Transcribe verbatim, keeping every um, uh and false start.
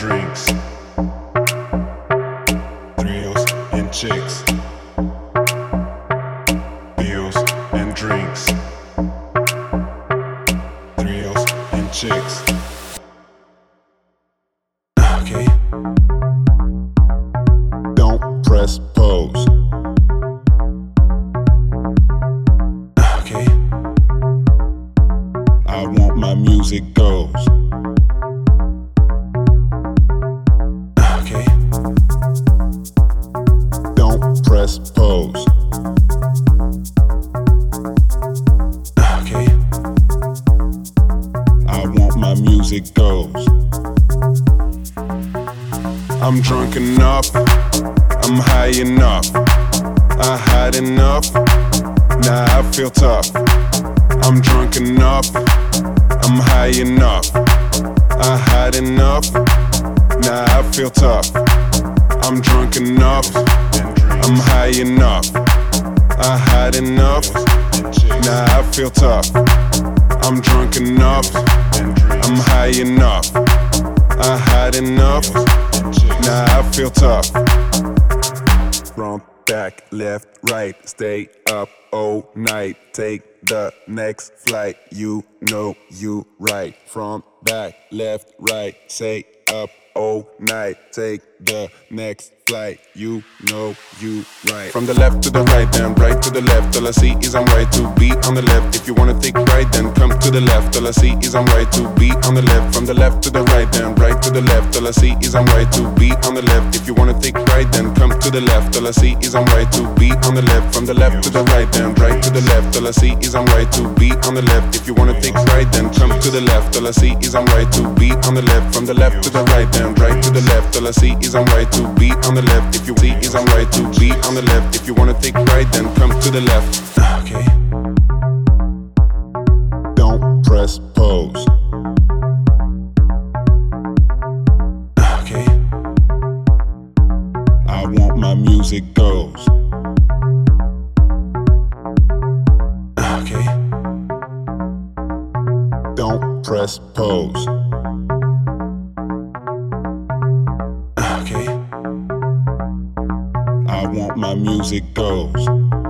drinks, thrills and chicks, bills and drinks, thrills and chicks. Okay. Don't press pause. Okay. I want my music goes. Okay. Don't press pause. Okay. I want my music goes. I'm drunk enough, I'm high enough, I had enough, now I feel tough. I'm drunk enough, I'm high enough, I had enough, now I feel tough. I'm drunk enough, I'm high enough, I had enough, now I feel tough. I'm drunk enough, I'm high enough, I had enough, now I feel tough. Front, back, left, right, stay up all night. Take the next flight, you know you right. Front, back, left, right, stay up all night. Take the next flight, you know you right. From the left to the right, then right to the left. All I see is I'm right to be on the left. If you wanna take right, then come to the left. All I see is I'm right to be on the left. From the left to the right, then right to the left. All I see is I'm right to be on the left. If you wanna take right, then come to the left. All I see is I'm right to be on the left. From the left to the right, then right to the left. All I see is I'm right to be on the left. If you wanna take right, then come to the left. All I see is I'm right to be on the left. From the left to the right, then right to the left. All I see is I'm right to be on the left. If you see is I'm right to be on the left. If you wanna take right, then come to the left. Okay. Don't press pause. Okay. I want my music goes. Okay. Don't press pause. Okay. I want my music goes.